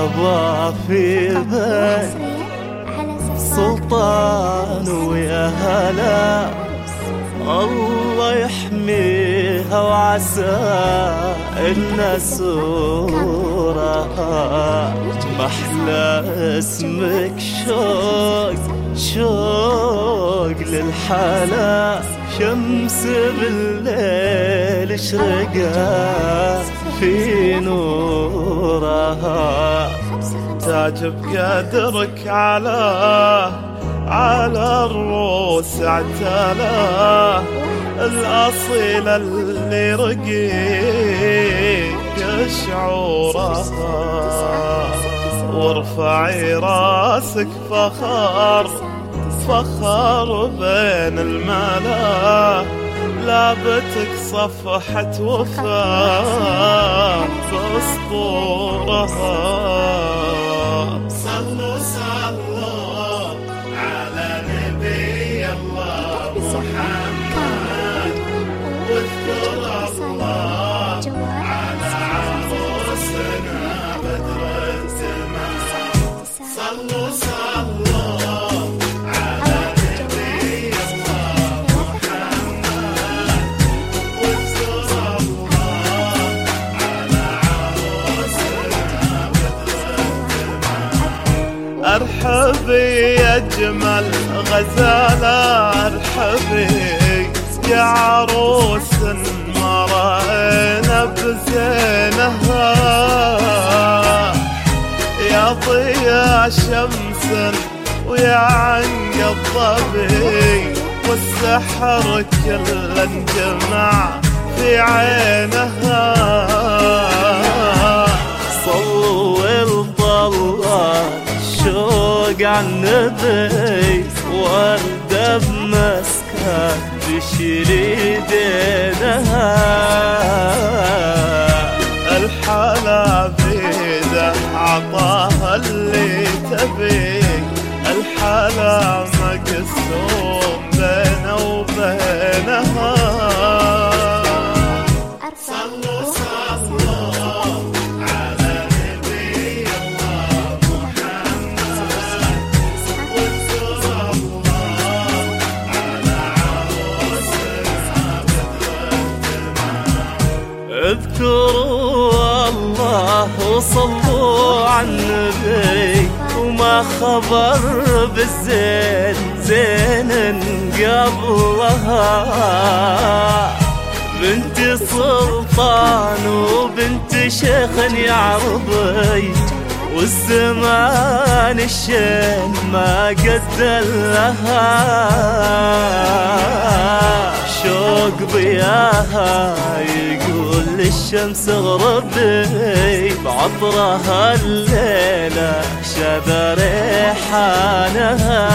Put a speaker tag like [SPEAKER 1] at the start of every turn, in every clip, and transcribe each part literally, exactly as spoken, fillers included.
[SPEAKER 1] مرحبا في بيت سلطان ويا هلا، الله يحميها وعسى الناس سورها. محلى اسمك شوق شوق للحلا، شمس بالليل شرقة في نورها. تاج بقدرك على على الروس اعتلاه، الأصيل اللي رقيق شعورها. وارفعي راسك فخر فخر بين الملا، لابتك صفحة وفاء باسطورها. صلوا صلوا على نبي الله محمد، واذكر الله على عروسنا بدر الزمان. صلوا صلوا على نبي الله محمد، واذكر الله على عروسنا بدر الزمان. ارحبي يا جمل غزالة، ارحبي يا عروس ما رأينا بزينها، يا ضياء شمس ويا عنق الظبي، والسحر كله انجمع في عينها. صلوا والطلات شوق عالنبي، وردة بمسكة بشيل دينها. الحلا بيده عطاها اللي تبي، الحلا مقسوم بينه وبينها. صلوا صلوا على نبي الله محمد، واذكر الله على عروسنا بدر الزمان. اذكروا الله وصلوا على النبي، وما خبر بالزين زين قبلها. بنت سلطان وبنت شيخ يعربي، والزمان الشين ما قد لها. شوق ضياها يقول للشمس غربي، بعطرها الليلة شذ ريحانها.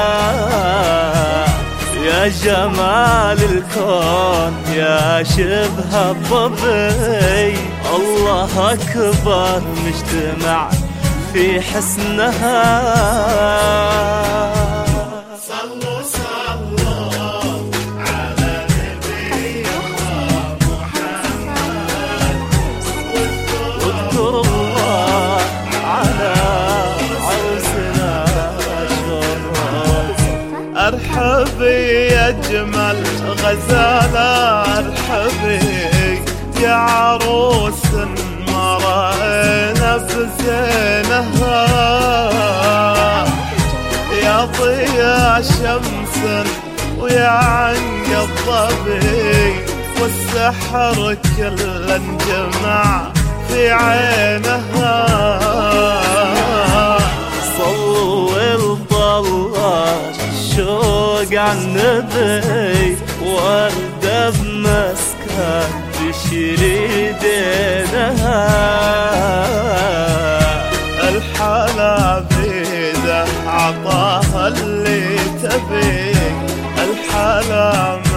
[SPEAKER 1] يا جمال الكون يا شبه الضبي، الله أكبر مجتمع في حسنها. صلوا صلوا على نبي الله محمد، واذكر الله على عرسنا شرف. ارحبي يا جمل غزالة، ارحبي يا عروس ما رأينا بزينها، يا ضياء شمس ويا عنق الظبي، والسحر كله انجمع في عينها. صلوا والطلات شوق عالنبي، وردة بمسكة بشيل دينها. الحلا بيده عطاها اللي تبي، الحلا